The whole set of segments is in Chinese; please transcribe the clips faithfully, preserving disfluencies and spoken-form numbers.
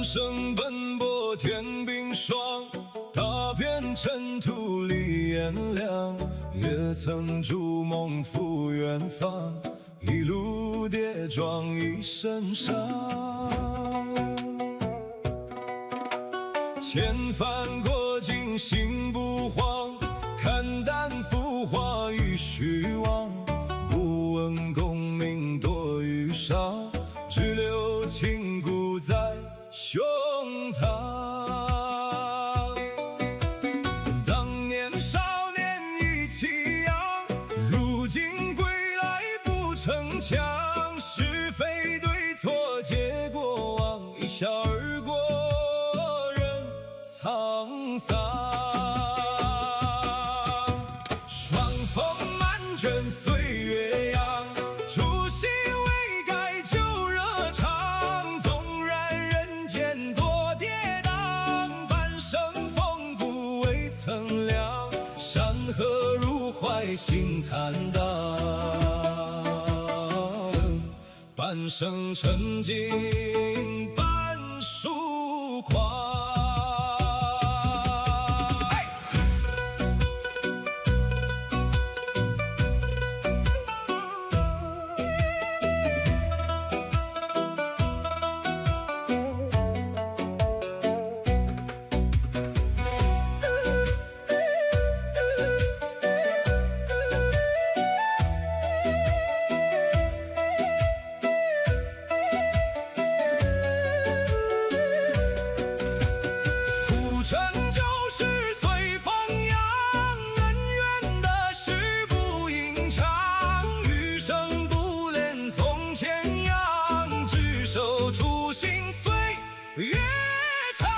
生奔波天冰霜，踏遍尘土里炎凉。也曾筑梦赴远方，一路跌撞一身伤。千帆过尽心不慌，看淡浮华与虚妄。不问功名多与少，只留情骨在胸膛。当年少年意气扬，如今归来不逞强。是非对错皆过往，一笑而过人沧桑。霜风漫卷岁月扬，初心未改旧热肠。纵然人间多跌宕，半生风骨未曾凉。山河入怀心坦荡，半生沉静半疏狂。初心岁月长，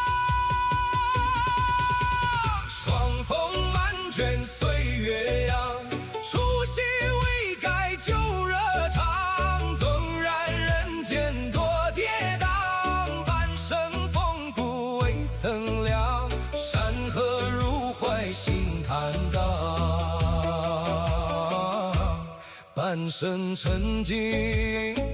霜风漫卷岁月扬，初心未改旧热肠。纵然人间多跌宕，半生风骨未曾凉。山河入怀心坦荡，半生沉静